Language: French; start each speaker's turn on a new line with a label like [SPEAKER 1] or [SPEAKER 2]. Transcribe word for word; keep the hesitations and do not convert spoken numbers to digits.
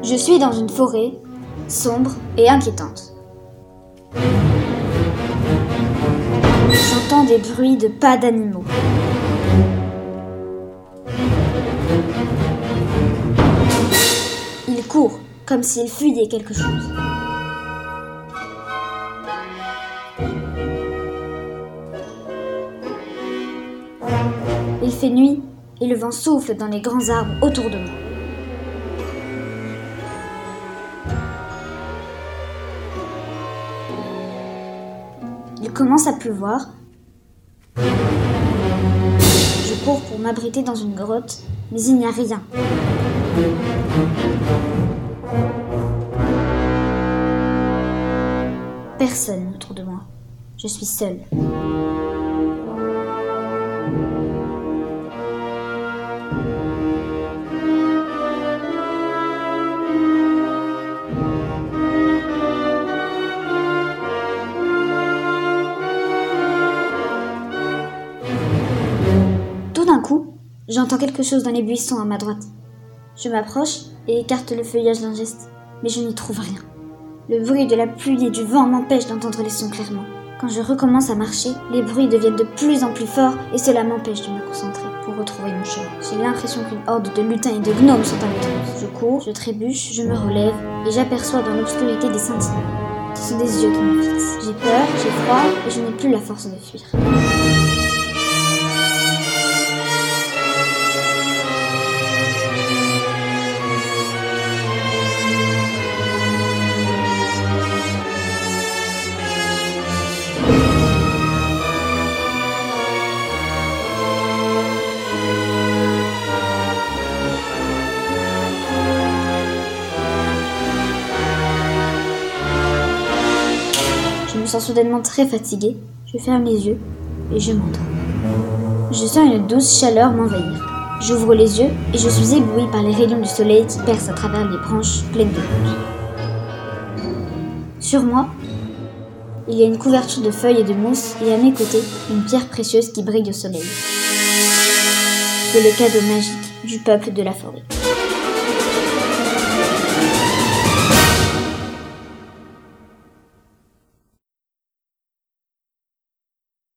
[SPEAKER 1] Je suis dans une forêt sombre et inquiétante. J'entends des bruits de pas d'animaux. Il court comme s'il fuyait quelque chose. Il fait nuit et le vent souffle dans les grands arbres autour de moi. Il commence à pleuvoir. Je cours pour m'abriter dans une grotte, mais il n'y a rien. Personne autour de moi. Je suis seule. Tout d'un coup, j'entends quelque chose dans les buissons à ma droite. Je m'approche et écarte le feuillage d'un geste, mais je n'y trouve rien. Le bruit de la pluie et du vent m'empêche d'entendre les sons clairement. Quand je recommence à marcher, les bruits deviennent de plus en plus forts et cela m'empêche de me concentrer pour retrouver mon chemin. J'ai l'impression qu'une horde de lutins et de gnomes sont à l'autre. Je cours, je trébuche, je me relève et j'aperçois dans l'obscurité des sentinelles. Ce sont des yeux qui me fixent. J'ai peur, j'ai froid et je n'ai plus la force de fuir. Je me sens soudainement très fatiguée, je ferme les yeux et je m'endors. Je sens une douce chaleur m'envahir. J'ouvre les yeux et je suis éblouie par les rayons du soleil qui percent à travers les branches pleines de gouttes. Sur moi, il y a une couverture de feuilles et de mousse et à mes côtés, une pierre précieuse qui brille au soleil. C'est le cadeau magique du peuple de la forêt.